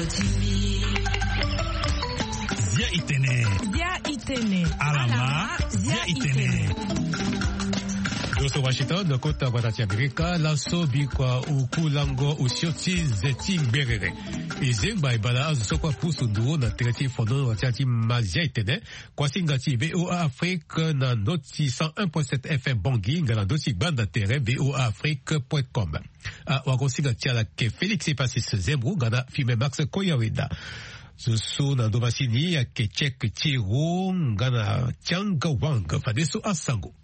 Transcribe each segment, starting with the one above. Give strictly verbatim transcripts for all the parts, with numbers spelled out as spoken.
Zia itene. Zia itene. Alama. Zia itene. Doso Washington, no kota watati Amerika, laso bikwa ukulango usioti zeti berere. Izemba ibala azu sokwa pusu duo na tereti fondo watati mazia itene. Kwa singati V O A Afrique na noti cent un point sept F M Bangui, nga na noti banda tere V O A Afrique point com. A wakonsiga tiala ke Félix Epasis Zembru, gana filme Max Koyaweda. Zusu na Domasini ya ke Chek Tiro, gana Tianga Wang, fadeso asango.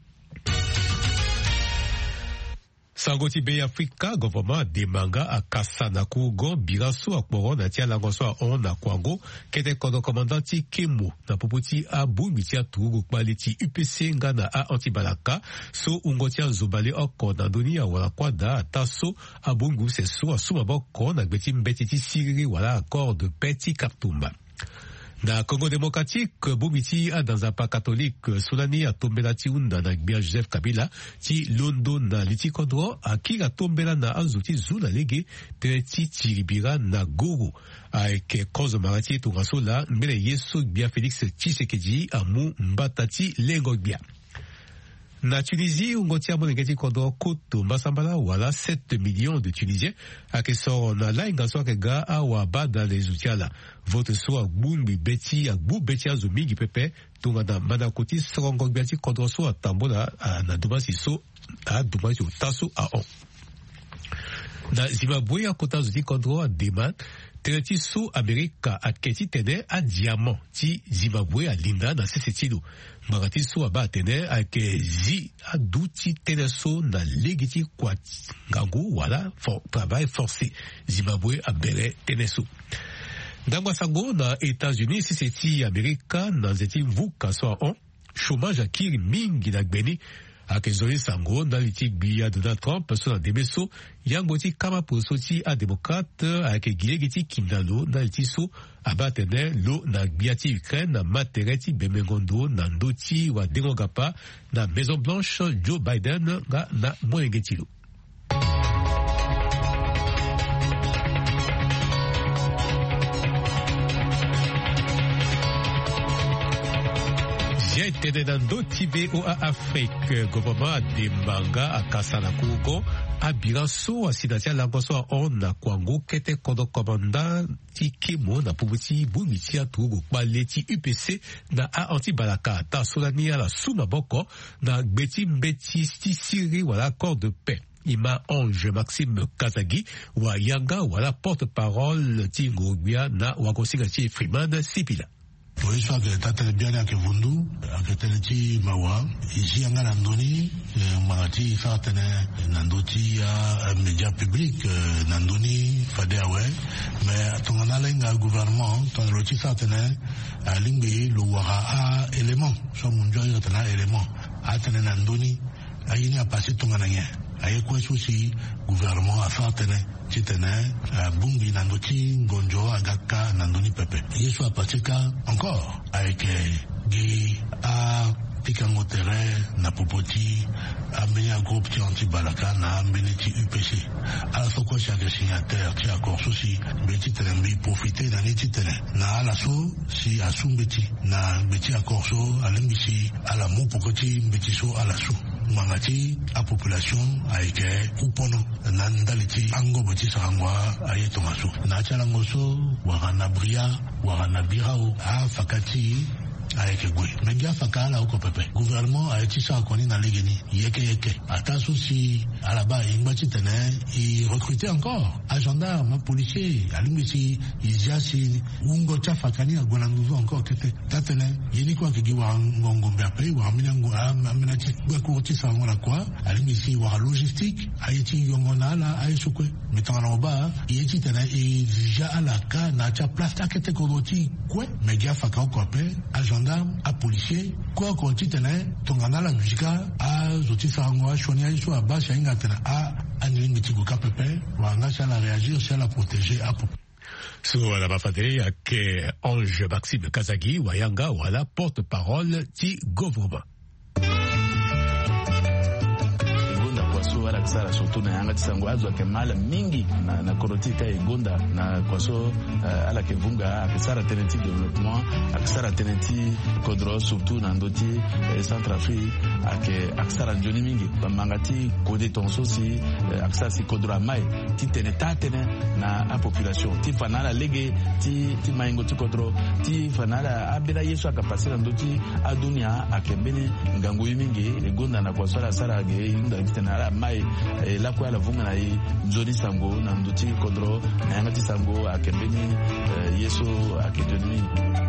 Sangoti Bay Africa, gouvernement de manga a Kasana Kugo, Birasu a Kmoron, na tia langoso on na Kwango, kete kondo komandanti Kemo, na poputi a Bumbitia Tugu Kmaliti U P C Ngana a Antibalaka, so ungotia Zobale Oko, na Doni a Walakwada, a Tasso, a Bungu Seso, a Sumaboko, na Gbeti Mbetiti Siri, wala accord de Petit Kartumba. Na Congo démocratique, Boumiti a dans un pas catholique, Solani a tombé ti unda na Gbia Joseph Kabila, ti Londo na Liti Kodro, a ki a tombé na Azuti Zula Lege, Tereti Tiribira na Gourou, a ke Kozo Marati Tourasola, Mbele Yeso Gbia Félix Tshisekedi, a Mou Mbatati Lengo Gbia. Na Tunisie, ungotia monengeti kondo koto masambala wala sept millions de Tunisiens a ke soro na la ingaso akega a waba dans les outils. Vote so a gboumbi beti a gbou beti a zomingi pepe tunga na manakoti sorongo biati kondo so a tambola na domasi so a domasi o taso a on. Na Zimbabwe a kota zoti kondo a deman tereti so Amerika a keti tene a diamant ti Zimbabwe a linda na sesetido. Marati so a ba tene a ke zi a douti tene so na legiti kwa ngangu wala for travail forcé. Zimbabwe a bere tene so. Dangwa sango na États-Unis seseti Amerika na zeti mvuka so a on. Chômage a kiri mingi na gbeni. A kezori sango na liti biya Donald Trump so na demeso yangoti kama posoti a démocrate a ke gilegiti kindalo na liti so abatene lo na biati Ukraine na matereti bemengondo na ndoti wa dengogapa na Maison Blanche Joe Biden ga na moengetilo. Tene na ndoti V O A Afrique, gouvernement de manga a Kasana Kugo, a Biraso a Sinatia Langoso a on na Kwango kete kondo komanda ti Kemo na Pubuti Bumiti a Tugu Kmaleti U P C na a Antibalaka ta Solani a la Sumaboko na Gbeti Mbeti sti Siri wala accord de paix. Ima Ange Maxime Kazagi wa Yanga wala porte-parole ti Ngobia na Wakonsiga ti Freeman Sipila. Oui, soit que t'as bien à Kevundu, à que t'as dit Mawa, ici en Nandoni, Marati, Fatane, Nandoti, à média public, Nandoni, Fadeawe, mais ton analinga gouvernement, ton roti Fatane, à Lingbe, le Wara a élément, soit mon joie, il élément, à Tene Nandoni, à Yini a passé ton ananya, à Yekwe Souci, gouvernement à Fatane. Titene, Bungi Nandoti, Gonjo, Agaka, Nandoni Pepe. Yesu a patika encore avec Guy a Tikango Tere, Napopoti, a Menia Groupe Ti Antibalaka, na Beneti U P C. À la fois, chaque signataire, Ti accord souci, Beti Telembi profiter d'un Titene. Na Alasso, si Assum Beti, na Beti accord so, à l'embisi, à la mou Pokoti, Beti so, à l'assaut. Mangati a population avec Kupono Nandaliti Ango Boti Sarangwa aye Tomaso na Chalangoso Warana Bria Warana Birao a Fakati avec Gwe Mengia Fakala au Pepe gouvernement a été ça qu'on est dans les Guinées yeke yeke ata souci à la bas Imbati Tene il recrutait encore à gendarme policier à l'imisi Iziasi Ungo Chafakani à Golanguzo encore que Tatene yeni quoi que Giwa Ngongo Mbape ou Aminango Aminati Bakurti Savona quoi à l'imisi war logistique Haïti Yongona la Aïsoukwe mettant en bas Yeti Tene et Zija à la ka na cha place takete kodoti quoi Megia Fakao Kwape à gendarme à policier quoi qu'on titene tongana la musica à Zoti Sarangwa Shonia Iso à Bacha Ingatena à Anilimiti Goka Pepe Wanga Chala réagir Chala protéger à Popo. So la bafade à que Ange Maxime Kazagi Wayanga ou à la porte-parole du gouvernement. so wala kusala surtout na yanga tisango azo ke mala mingi na na korotika egonda na kwaso uh, ala ke vunga akisara tenenti development akisara tenenti kodro surtout na ndoti eh, Centrafrique ake akisara njoni mingi bamangati kode tonso si uh, akisara si kodro mai ti tene tatene na a population ti fanala lege ti ti maingo ti kodro ti fanala abela yesu akapasira ndoti adunia akembeni ngango mingi egonda na kwaso la sara ge inda tena mai eh, la kwa la vunga na i njoni sango na ndoti kodro na yanga ti sango akembeni uh, yesu akedoni.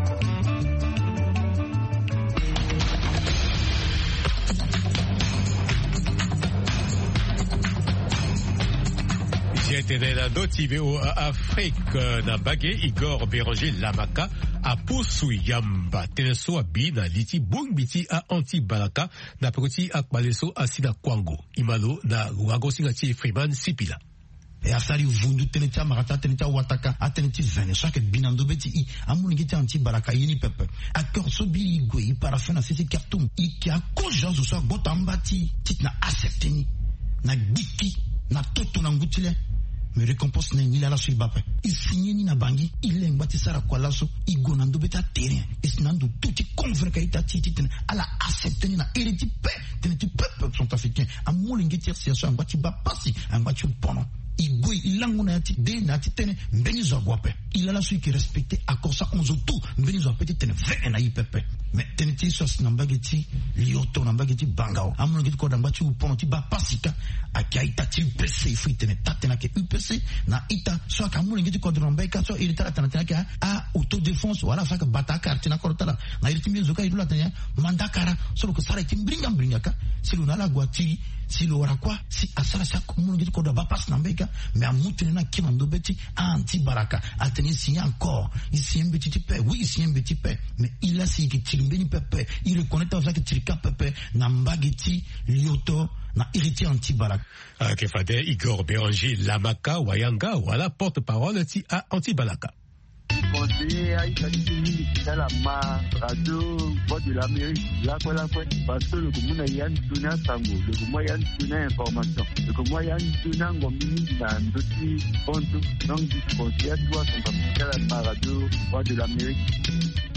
J'étais dans d'autres V O A Afrique na bagé Igor Béranger Lamaka a Poussou Yamba Teneso a Bina Liti Bungbiti a Anti Balaka na Proti a Baleso a Sina Kwango Imalo na Wagosingati Freeman Sipila. E asari vundu teneta marata teneta wataka ateneti vene chaque binando beti i amunigete anti baraka yini pepe akor so bili gwe parafena sisi kartum i ki a koja zo so botambati titna accepteni na giki na toto na ngutile me récompense na ni la so ibape i signé ni na bangi il est ngati sara kwa laso i gonando beta terrain isnando tuti convaincre ita titine ala accepteni na hériti pe teneti pepe sont africains amunigete sia ngati ba pasi ngati pono igwe ilangu na yati de na yati tene mbeni zo agwape ilala sui ki respecte akosa onzo tu mbeni zo apete tene vene na ipepe me tene ti sos na mbageti lioto na mbageti bangao amono geti koda mbati upono ti ba pasika akia ita ti U P C ifu tene tate na ke U P C na ita so aka amono geti koda na mbeka so ili tala tana tena ke a autodéfense wala faka bata karti na korotala na ili timbi zoka idula tanya mandakara so ko sara timbringa mbringa ka silu na la gwati silu wara kwa si asara sa amono geti koda ba pas na mbeka mais à moutonner na qui mando beti anti baraka a tenir signé encore ici un petit peu oui ici un petit peu mais il a si que timbeni pepe il reconnaît avec que tirika pepe na mbageti lioto na héritier anti baraka ah que fade Igor Béranger Lamaka Wayanga wala porte-parole ti a anti baraka. Conseiller à Italie, c'est la ma radio voix de l'Amérique, là quoi là quoi, parce que le commun a yann tuna sango, le commun yann tuna information, le commun yann tuna ngomini na ndoti ponto, donc conseiller à toi son capital à ma radio voix de l'Amérique.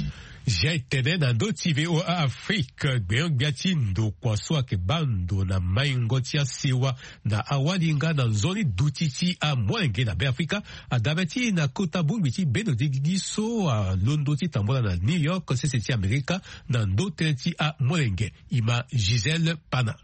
J'étais dans d'autres V O A Afrique, bien biatindo kwa soa ke bando na maingotia siwa na awalinga na zoni dutiti a mwenge na Afrika a dabeti na kota bumbiti beno digiso a londoti tambola na New York seseti Amerika na ndoteti a mwenge ima Gisèle Pana.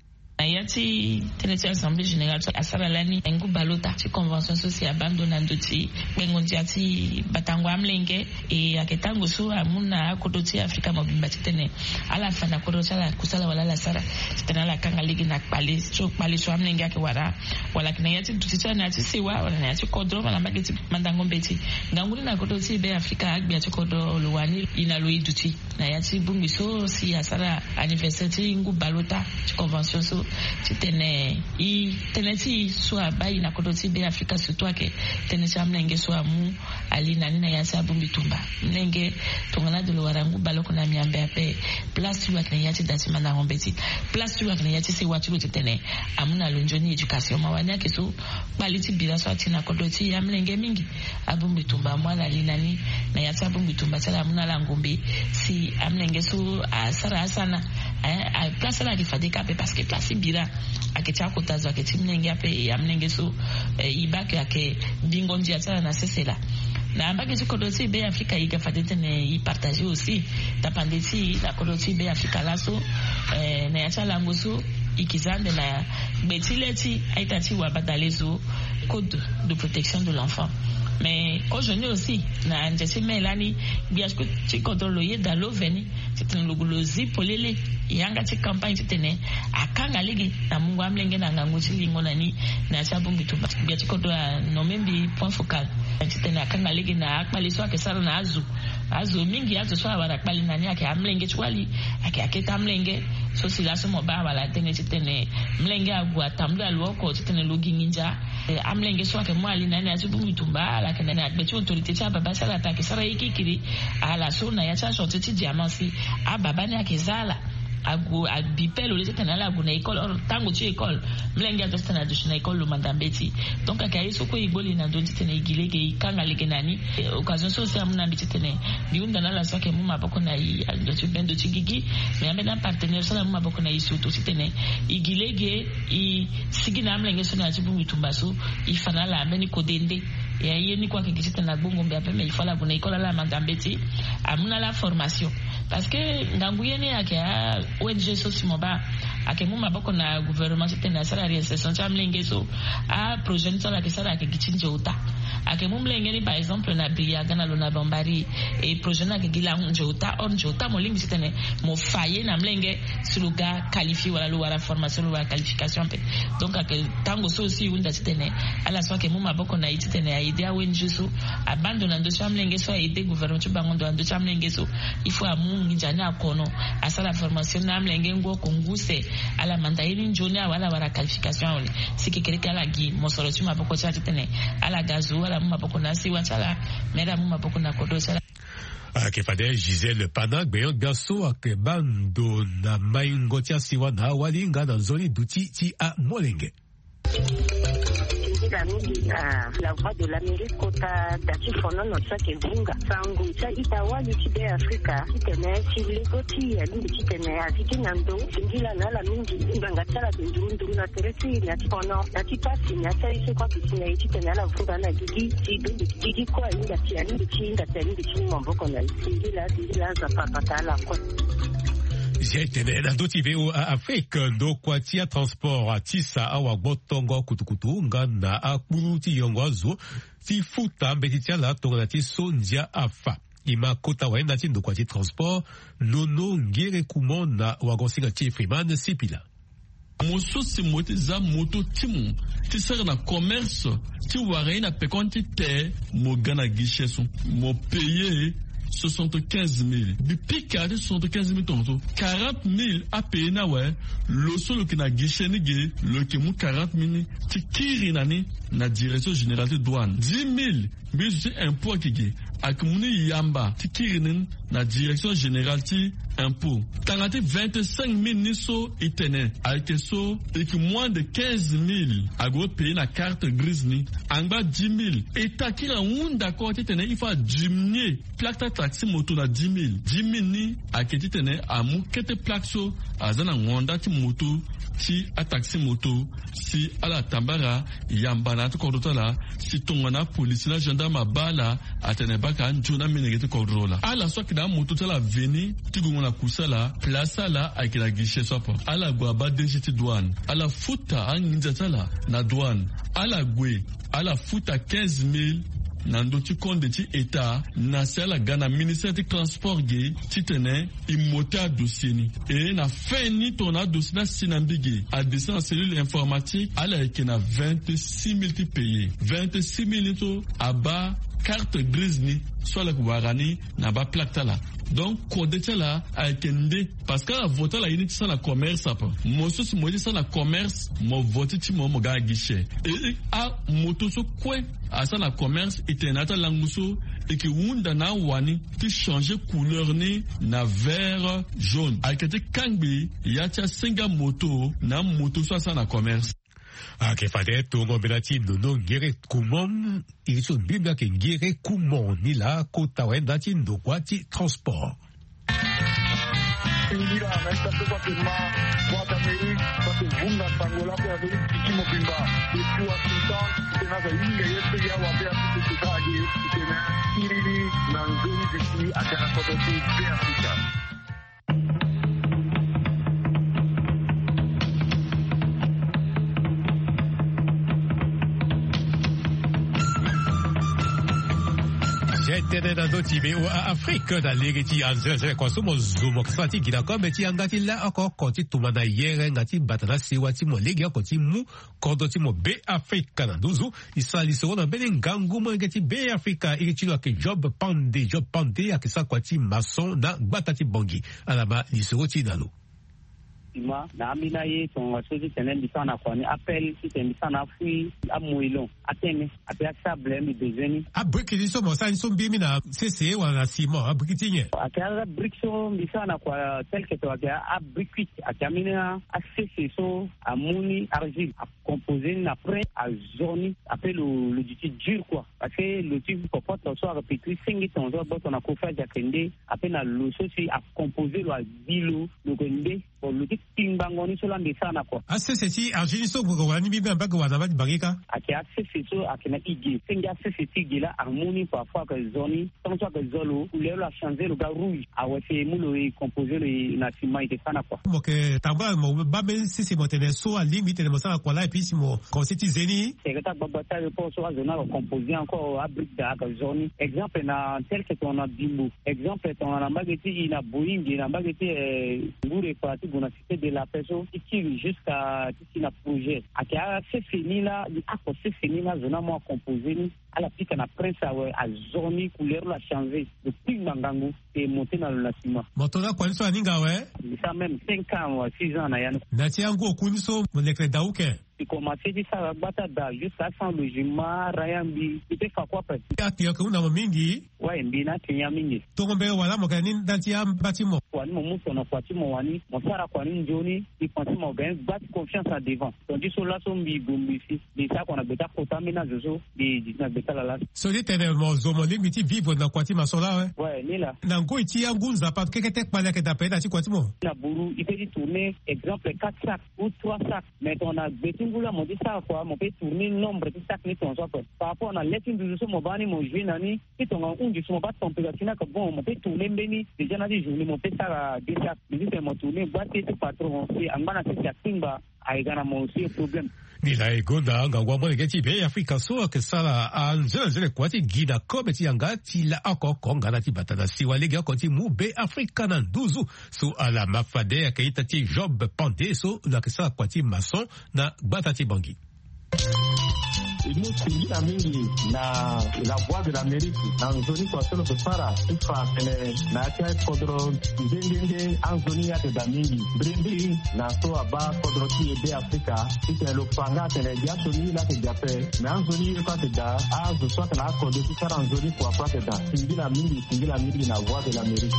Ayati teneti assemblée générale asara lani engu balota ti convention sociale abandonando ti bengondi ati batangwa mlenge e aketango so amuna kodoti Afrika mobimba tene ala fana kodoti ala kusala wala la sara tena la kanga ligi na pali so pali so amlenge ake wara wala kina yati tutita na ti siwa wala na ti kodro wala mageti mandango mbeti nganguli na kodoti be Afrika agbi ati kodo luwani inalo iduti na yati bungi so si asara anniversaire ngu balota ti convention so tene i teneti soa bayi na kodoti be Afrika surtout ke teneti amlenge soa mu ali nani na yasa bumbi tumba mlenge tongana de warangu baloko na miambe ape place tu akna yati datima na rombeti place tu akna yati se watu lo tene amuna lonjoni education mawanya ke so baliti bila so atina kodoti amlenge mingi abumbi tumba mwana ali nani na yasa bumbi tumba sala amuna la ngombe si amlenge so asara asana eh place la difadeka pe parce que place bira akecha kotazo aketi mlenge ape ya mlenge so ibake ake bingondi atala na sesela na ambake ti kodoti be Afrika iga fadete ne i partager aussi ta pandeti la kodoti be Afrika laso eh na yacha langoso ikizande na betileti aitati wa badalezo code de protection de l'enfant. Mais aujourd'hui aussi, na njesi melani biasko ti kodolo ye dalo veni titene logolozi polele yanga ti campagne titene akanga ligi na mungu amlenge na ngangu ti lingo nani na chabu bitu biati kodo no membi point focal titene akanga ligi na akpali so akesaro na azu azu mingi azu so awara akpali nani ake amlenge twali ake aketa amlenge so sila so mo ba wala tene titene mlenge agwa tamdo alwoko titene logi ninja amlenge so ake mwali nani azu bitumba la kana na betu autorité cha baba sala ta kesara ikikiri ala so na ya cha sorti ti diamansi a baba ni akezala agu abipel ole tena la agu na école or tango tu école mlengi ato tena do na école lo mandambeti donc akayi soko igoli na do tena igilege ikanga lege nani occasion so se amuna biti tena biunda na la so ke muma boko na i do tu bendo tigigi mais amena partenaire so na muma boko na isu to tena igilege i sigina mlengi so na tibu mitumbaso ifana la ameni kodende et aye ni kwa kekisi tena bongo mbe ape mais il faut la bona école la mandambeti amuna la formation parce que nganguyene yake a O N G so simoba ake muma boko na gouvernement tena sala réinsertion chamlenge so a projet ntala ke sala ke gichinje uta ake mumlenge ni par exemple na biyaga na lona bambari et projet na ke gila nje uta on nje uta mo lingi tena mo faye na mlenge suluga qualifié wala lo wala formation lo wala qualification pe donc ake tango so aussi unda tena ala so ke muma boko na iti tena idea O N G so abandona ndo chamlenge so aider gouvernement bangondo ndo chamlenge so il faut amu njani akono asala formation na mlenge ngo konguse ala mandaini njoni wala wala qualification ole sikikirika la gi mosoro chuma boko cha tene ala gazu wala maboko na si wachala mera maboko na kodo sala akefade Gisèle Pana gbeyon gaso akebando na maingotia siwa na walinga na zoni duti ti a molenge la mingi na la voix de l'Amérique kota dati fono no tsake bunga sangu cha itawali tibe Afrika kitene chilekoti ya lingi kitene aziki nando singila na la mingi nganga tsala ndundu na teresi na tifono na tipasi na tsaise kwa kisinya kitene la vunga na gigi tibe gigi kwa inga tia lingi chinga tali lingi mboko na singila singila za papatala kwa Jetene na doti veo a Afrique ndo kwa tia transport a tisa awa botongo kutukutu ngana a kuruti yongwazo ti futa mbetitia la tonga ti sondia afa ima kota waenda ti ndo kwa ti transport nono ngere kumona wagonsinga ti Freeman Sipila moso si moti za moto timu ti sera na commerce ti warayi na pekonti te mo gana guichet mo payer soixante-quinze mille. Depuis quarante soixante-quinze mille tonto. quarante mille à payer na ouais. Le solo qui na guichet nige, le qui mou quarante mille, ti kiri nani na direction générale de douane. dix mille, mais c'est impôt qui gé. Ak mouni yamba, ti kiri na direction générale ti impôt. Tangati vingt-cinq mille niso itene. Avec so, et que moins de quinze mille, à gros payer na carte grise ni. Angba dix mille. Et ta kira un d'accord tene, il faut diminuer. Plaque taxi moto na dix mille. dix mille ni, à keti tene, à mou kete plaque so, à zana wanda ti moto, si a taxi moto, si a la tambara, yamba na te kordota la, si tongana police la gendarme bala, a tene baka njona menegete kordrola. A la so ki da moto tala veni, ti gongona kusala, plasa la, a ki la guichet sopa. A la gwa ba dejiti douane. A la futa, a ninjatala, na douane. A la gwe, a la futa quinze mille, nando ti konde ti état na sala gana ministère du transport ge ti tene imota dossier ni et na fin ni tona dossier na sinambige a descend en cellule informatique ala ke na vingt-six mille ti payé vingt-six mille to aba carte grise ni soit la warani na ba plaque tala donc code tala a kende parce que la vote la unité ça la commerce apa mo so si mo di ça la commerce mo vote ti mo mo ga guichet et a moto so kwe à ça la commerce était nata languso et que wunda na wani ti changer couleur ni na vert jaune a kete kangbi ya tia singa moto na moto so ça na commerce ake fade tongo benati nono ngere kumon iriso biblia ke ngere kumon ni la kota wenda ti ndo kwa ti transport Ingira na esta tupa pima wata mei pate vunga tangola pe ave tikimo pimba ikiwa Washington tena za inge yetu ya wapea kitu kitaji tena irili na ngoni ziki akana kote pe Afrika. Jetene na doti veo a Afrique na legeti anzeze kwa somo zumo ksati gina kombe ti angati la ako konti tumana yere ngati batana siwa ti mo legi ako ti mu kodo ti mo be Afrika na duzu isali so na bene ngangu mo ngati be Afrika iri ti lo ke job pande job pande akisa kwa ti mason na gbata ti bongi alaba lisoro ti nalo sima na amina ye ton soji tenen bisana kwa ni appel si ten bisana fui amoilon atene apia sable mi bezeni a briki so mo sa so bi na cc wala sima a briki tinye akala brikso bisana kwa tel que to akala a briki akamina a cc so amuni argile a composé après à zone après le le duty dur quoi parce que le type comporte so a petri cinq ton so bon on a kofa jakende après na le so si a composé le bilo le gonde pour le type timbangoni so la bisana quoi a cc si argile so go wani bi ba go wana ba bagika akala cc so akena igi singa cc igi la harmonie parfois que zone tant soit que zolo couleur la changer le gars rouge a ouais c'est mulo et composé le na ciment et sana quoi mo ke tamba mo ba ben cc mo tene so a limite mo sa kwa la et puis si mo consiti zeni c'est que ta babata le pour so a zone composé encore à brique da zone exemple na tel que on a bimbo exemple on a mageti ina boingi na mageti ngure parti bona cité de la personne qui tire jusqu'à qui na projet akia c'est fini là a c'est fini là zone mo composé à la pique na prince a zone couleur la changer de ping mangangu et monter dans le bâtiment motora kwa nso aninga we ça même cinq ans ou six ans na yana na ti ango kunso mo nekre dauke il commençait de ça bata da jusqu'à sans logement rayambi c'était fa quoi peut ya ti ko na mingi ouais mbina kenya mingi to ngombe wala mo kani ndati am batimo kwa ni mo muso na kwa timo wani mo sara kwa ni njoni il pense mo gain bat confiance à devant donc dit cela sont bi gombi si de ça qu'on a beta kotamina zozo de na beta la la so dit tene mo zomo lingi ti vivre na kwa ti masola we ouais ni là na ngo ti angunza pa keke tek pa ke tapeda ti kwa ti mo na buru il peut tourner exemple quatre sacs ou trois sacs mais on a betingula mo dit ça quoi mo peut tourner nombre de sacs ni ton soit par rapport à letting de so mo bani mo jouer nani ti ton un du so pas température na que bon mo peut tourner mbeni déjà na di journée mo peut ça deux sacs mais c'est mo tourner boîte ti patron si angana ti timba aigana mo si problème ni la egonda ngangwa mo ngeti be Afrika so ke sala anzela zele kwati gida kobe ti yanga ti la ako konga na ti batana si wale ga koti mu be Afrika na nduzu so ala mafade ya keita ti Job Pande so la ke sala kwati mason na batati bangi nous singira mingi na la voix de l'Amérique na nzoni kwa solo kusara ifa pele na kia kodro ndenge anzoni ya te mingi brindi na so aba kodro ki ebe Afrika ite lo panga tele ya so ni la te jape na anzoni kwa te da azu so na kodro ki sara anzoni kwa kwa te da singira mingi singira mingi na voix de l'Amérique.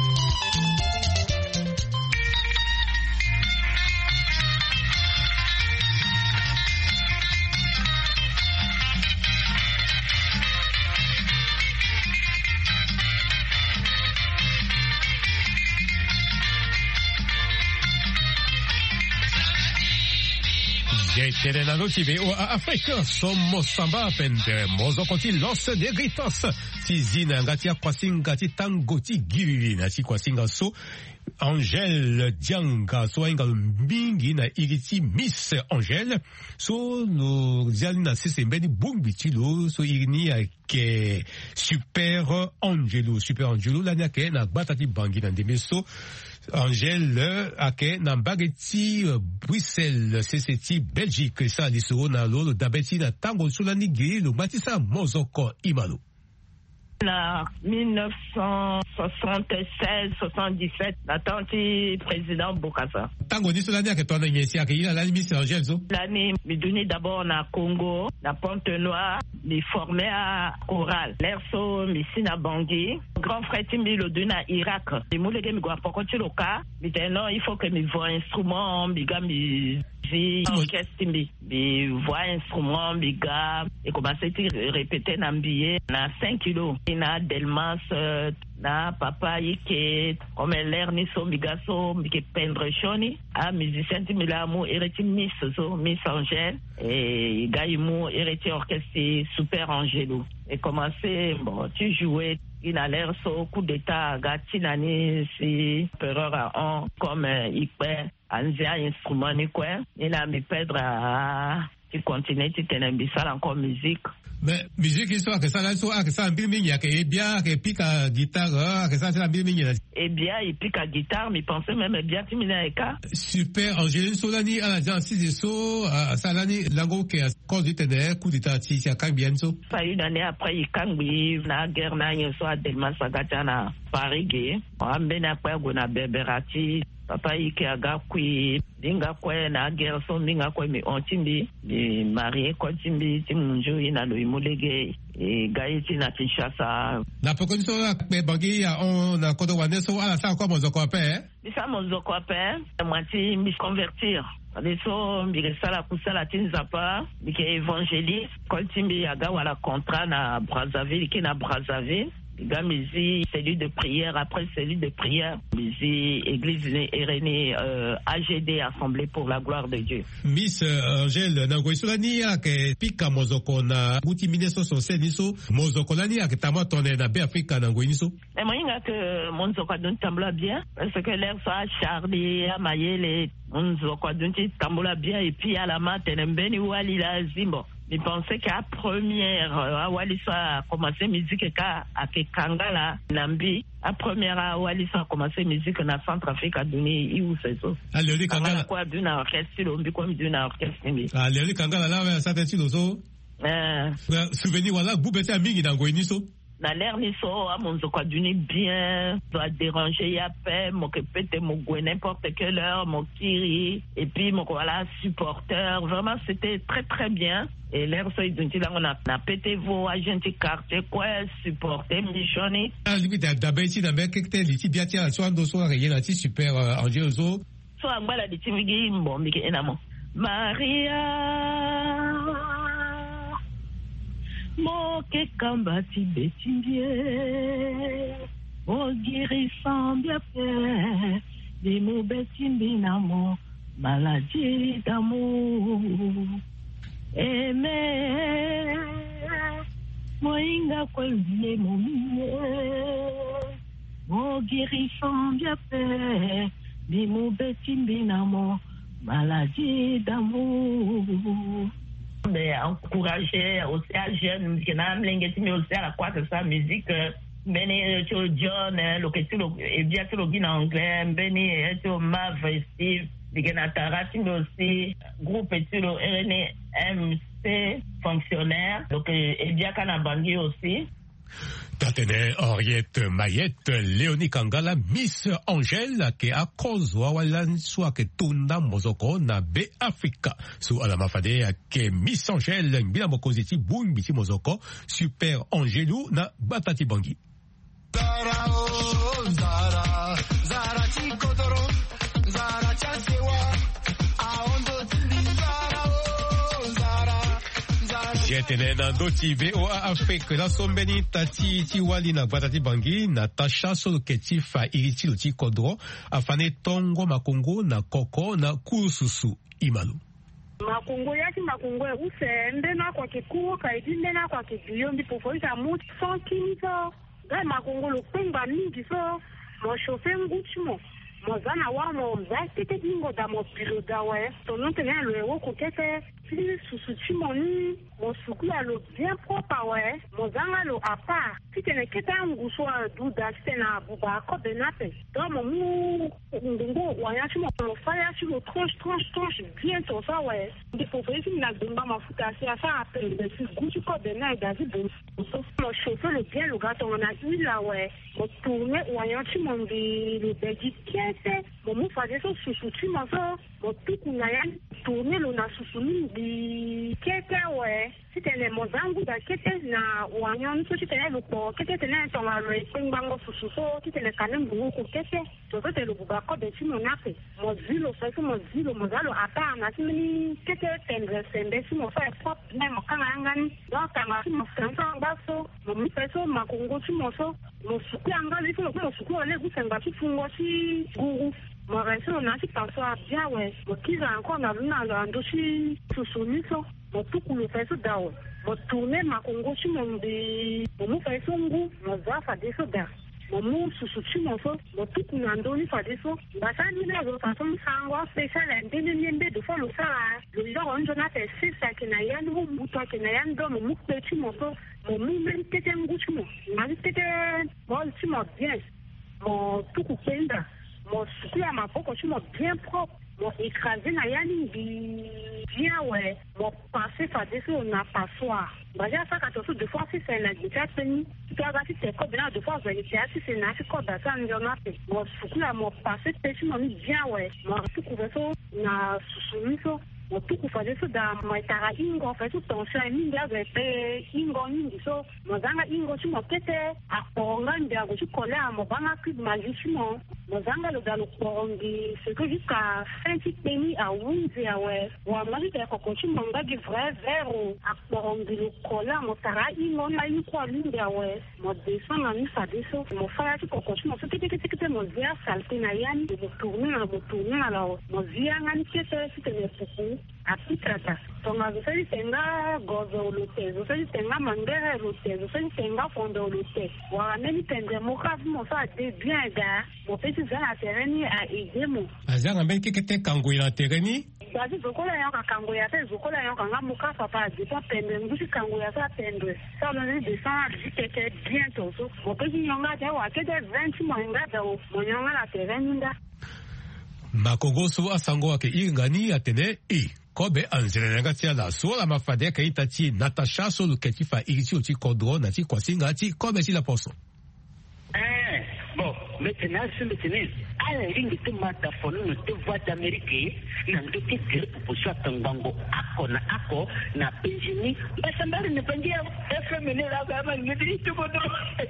Tene noti be o Afrika somo samba pende mozo koti lance de gritos tizina ngati kwasinga ti tango ti giri na ti kwasinga so Angèle Dianga so inga mingi na iriti Miss Angèle so no ziali na sese mbeni bumbi ti lo so irini ke Super Angelo Super Angelo la nya ke na gbata ti bangi na ndeme so Angèle ake na mbageti Bruxelles cct Belgique sa li so na lo dabeti na tango so la nigi lo matisa mozoko imalo na mille neuf cent soixante-seize soixante-dix-sept natanti président Bokassa tango ni solani ake tona nyesi ake ila lani Miss Angèle zo l'année mi duni d'abord na Congo na Pointe-Noire mi formé à Oral l'erso mi sina Bangui grand frère timbi lo duni na Irak mi mulege mi gwa pokoti loka mi teno il faut que mi voix instrument mi ga mi zi orchestre mi mi voix instrument mi ga et commencé à répéter na mbiye na cinq kilos na Delmas na papa yike comme l'air ni so migaso mike pendre choni a musicien ti milamu ereti Miss so Miss Angèle et gaimu ereti orchestre Super Angelo et commencé bon tu jouais il a l'air so coup d'état gatinani si empereur à on comme ipe anzia instrument ni quoi il a mi perdre à tu continues tu tenais bisala encore musique. Mais musique histoire que ça là so que ça mbili mingi que bien que pika guitare que ça c'est la mbili mingi et bien il pique à guitare mais pensais même bien tu mina eka Super Angèle Solani à la danse de so ça lani lango que cause du tene coup d'état ti ça quand bien so ça une année après il kangbi na guerre na yeso a Delmas sagata na Paris gay on ben après go na Beberati papa ike aga kui dinga kwe na gerson dinga kwe mi ontimbi mi marié kontimbi timunju ina lo imulege e gaiti na Kinshasa na pokoniso pe bangi ya on na kodo waneso ala sa kwa mozoko pe bisa mozoko pe mwati mi convertir Adesso mi resala kusala tinzapa bike évangéliste kontimbi aga wala contrat na Brazzaville ki na Brazzaville Gamizi, cellule de prière, après cellule de prière, Mizi, église Irénée, euh, A G D, Assemblée pour la gloire de Dieu. Miss Angèle, Nangoisolani, ke pika mozoko na buti mineso so seniso, mozoko lani ke tamo tonne na be Afrika nangoiniso. Et moi, il que mozoko don tambla bien, parce que l'air soit Charlie, Amayele, mozoko don tambla bien, et puis à la matin, mbeni wali la zimbo. Je pensais qu'à première, à Walisa a commencé musique à Kangala, Nambi. À première, à Walisa a commencé musique dans Centrafrique à Duni, où c'est ça. Ah, Léonie Kangala. Quoi, d'une orchestre, on dit comme d'une orchestre. Ah, Léonie Kangala, là, ça t'est-il aussi? Euh. Souvenir, voilà, vous bêtez à Mingi dans Goiniso. Na l'air ni so à mon zokwa duni bien doit déranger ya paix mon que peut mon goué n'importe quelle heure mon kiri et puis mon voilà supporter vraiment c'était très très bien et l'air so idunti là on a na pété vos agents quartier quoi supporter michoni ah limite d'abord ici dans mec que liti bien tiens soit ndo soit rien là super angel zo so angala di timigi mbombi ke enamo Maria Moke kambati betimbie, o guérissant bien fait, des mots betimbi namo, maladie d'amour. Aimé, moinga kwelbie momie, o guérissant bien fait, des mots betimbi namo, maladie d'amour. Mais encourager aussi à jeunes qui n'ont pas aussi à la quoi que ça musique Benny John le que tu et bien tu le en anglais Benny et tu Mav Steve Digenatara tu aussi groupe tu le R N M C fonctionnaire donc et bien Kanabandi aussi Tatene Henriette Mayette, Léonie Kangala, Miss Angèle, qui a cause wawalan soit que tunda mozoko na be Africa. Sous alama fade que Miss Angèle, bila mokoziti boum biti mozoko, super Angélou na batati bangi. Zara oh Zara, Zara chikodoro, Zara chasewa, aondo tili Zara oh Zara. Jetene na doti V O A Afrique la sombeni tati tiwali na batati bangi Natasha Soloketi fa iriti loti kodro afane tongo makongo na koko na kususu imalu. Makongo yaki makongo ya usende na kwa kikuo kaidinde na kwa kibiyo ndipo foita muti son kinzo ga makongo lo pemba mingi so mo shofe nguchimo mozana wa mo zakete bingo da mo piloda we tono tena lo ewo kokete si susuchi moni mo sukula lo bien propre we mozanga lo apa si tene keta nguso duda tena buba ko benape do mo mu ndungo wanyachi mo lo faya chi lo tranche tranche tranche bien to ça we ndipo foisi na dumba mafuta si asa apel de si guchi ko bena dazi bo so mo shofe le bien lo gato na ila we mo tourner wanyachi mo ndi le beji kete mo mu faje so susuchi mo so mo tuku na yan tourner lo na susuni di kete we si tene mozangu da kete na wanyon so si tene lo po kete tene to ma lo pingbango sususo si tene kanem bu ko kete to so te lo ba ko de si mo nape mo zilo fa so mo zilo mo zalo ata na si ni kete tendre sende si mo fa pop na mo kanga ngani do ta ma si mo sansa baso mo mi peso makongo si mo so mo suku anga li so mo suku ole bu senga si fungo si guru mo reso na si paso a bia we mo kiza encore na luna lo ando si susuniso mo tuku lo peso dawo mo tourner makongo si mo ndi mo peso ngu mo za fa deso da mo mu susuchi mo so mo tuku na ndo ni fa deso basani na zo fa so sango special ndini nyembe do fo lo sara lo lo onjo na te sisa kina yan hu buto kina yan do mo mu pechi mo so mo mu men tete nguchi mo ma tete mo chi mo bien mo tuku penda mo suku ya maboko chi mo bien propre mon écrasé na yani bien ouais mon passé ça dit on n'a pas soir bah j'ai ça quand tout deux fois si c'est la gitane tu as gâté tes codes là deux fois j'ai si c'est na code ça on a fait mon souku là mon passé péché mon bien ouais mon tout couvert na soumiso Motuku faze so da maitara ingo faze tonsha mingi azepe ingo mingi so mozanga ingo chimo kete aponga ndiago chikola mobanga kid magishimo mozanga lo dalo pongi c'est que jusqu'à fin pays à onze awe wa mali de kokochimo ngagi vrai zero apongi lo kola motara ingo na inko lingi awe mo desana ni faze so mo faya kokochimo so kete kete kete mo zia salte na yani mo tourner na mo tourner na la mo zia ngani kete site ne puku Api trata. Tonga zoseli tenga gozo ulute. Zoseli tenga mandere ulute. Zoseli tenga fondo ulute. Waneni tende mokavu mosa de bien da. Mopesi zana tereni a idemo. Azanga mbeki kete kanguila tereni? Bazi zokola yanka kanguya te zokola yanka nga muka papa de pa pende ngusi kanguya sa pende. Ça on descend kete bientôt. So mopesi nyonga te wa kete vingt moinga da o. Monyonga la tereni da. Makogoso asango wake ingani atene i. Kobe anzelenga tia la sola mafade ka itati Natasha solo ketifa iti oti kodro na ti kwasinga ti kobe si la poso. Eh, bon, maintenant ce maintenant, à la ligne de mata fono no te voix d'Amérique, na ndoki te pour soit tangango ako na ako na penjini, ba sambari ne pangia F M ne la ba ma ngidi to bodo.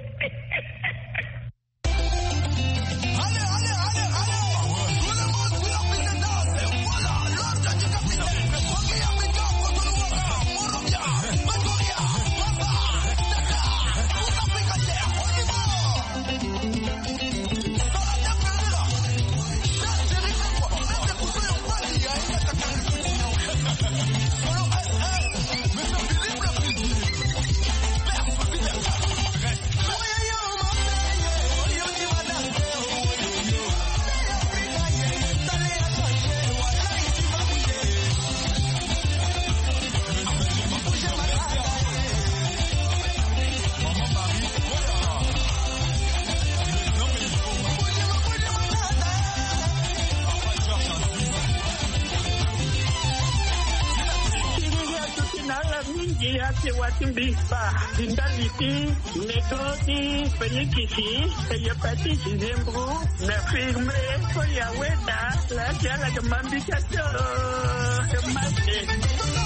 Timbipa, Tindaliti, Negoti, Penikisi, Payapati, Zembro, Nafirme, Foyaweda, La Jala de Mambicato, the Master.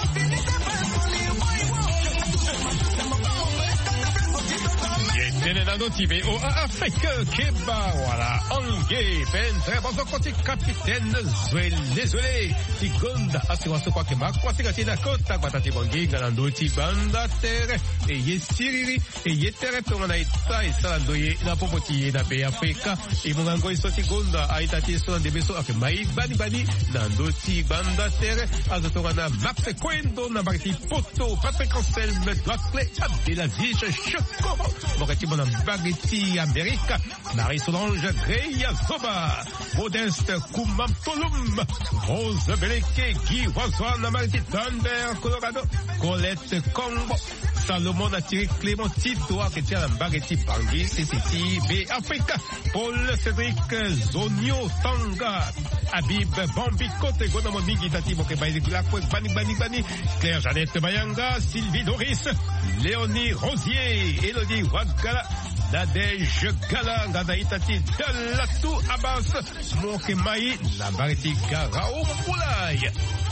Tenenando Tibé au Afrique, Keba, voilà, Angé, Ben, très bon, côté capitaine, désolé, Tigonda, assurance quoi que ma quoi c'est la côte, Batati Bangé, Galando, Tibanda, Terre, et Yesiri, et Yetere, pour en Aïta, et Salandoye, la Popoti, la Bé Africa, et Mongango, et Sotigonda, Aïtati, sur un des vaisseaux, avec Maï, Bani Bani, Nando, Tibanda, Terre, Azotorana, Max Quendo, Nabarti, Poto, Patrick Anselme, Doacle, Abdelaziz, Choco, Moreti, Mon Baghetti Amérique, Marie-Solange Greya Zoba, Modeste Koumamtolum, Rose Beleke, Guy Wazwan, Amariti Thunder, Colorado, Colette Combo, Salomon Atiri Clémentito, Aketia Baghetti Bangui, C C T B Africa, Paul Cédric Zonio Tanga, Habib Bambi Kote, Gonamoningi Tati Mokebaï Glakwe, Bani Bani Bani, Claire Jeannette Mayanga, Sylvie Doris, Léonie Rosier, Elodie Wagala, Nadège Gala, Ganaïtati, Dalatou Abbas, Mokemaï, Nabariti Garao Moulay.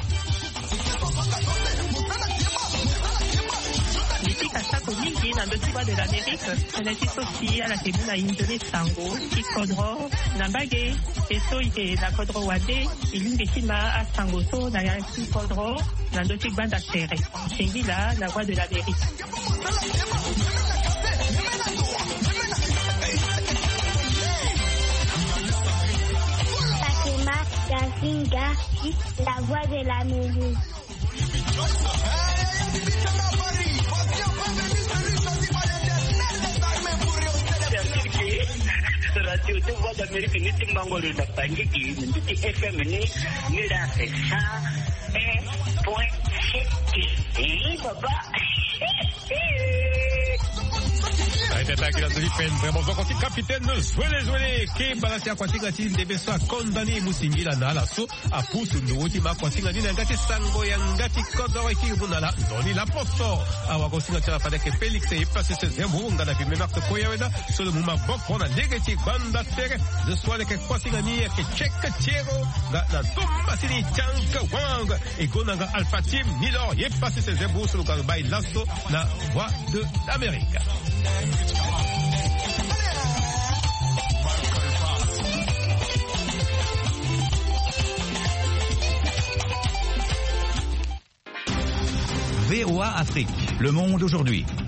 Ici, Kasako Mingi, dans le sud de l'Amérique, elle est associée à la tribune à Indone Sango, Kikodro, Nambage, et Soïde, la Kodro Wade, Ilungekima à Sangoso, Nayansi Kodro, dans le sud de Terre. Shingila, la voix de l'Amérique. Yasinga, la voix de l'Amérique. Radio de voix d'Amérique, ni Timbangolo de Pangiki, ni F M, ni ni la cent un point sept. Et papa. attaque la Philippines. Vraiment, donc, on capitaine, Zwele Zwele, qui balance à Kwatinga, qui début soit condamné, Musingi, la Nala, so, à pousse, nous, Tima, Kwatinga, Ningati, Sango, Yangati, Kodor, et qui, Bunala, Doni, la Posto, à Wagosinga, Fadek, Félix, et passé ce zéro, on a la même acte Koyaweda, sur le moment, Bok, on a négatif, Banda, Terre, de soi, les Kwatinga, qui check, Tiero, la Tumba, Sini, Tianka, Wang, et Gonaga, Alpha Team, Nilor, et passé ce zéro, sur le Galbaï, Lasso, la voix de l'Amérique. V O A Afrique, le monde aujourd'hui.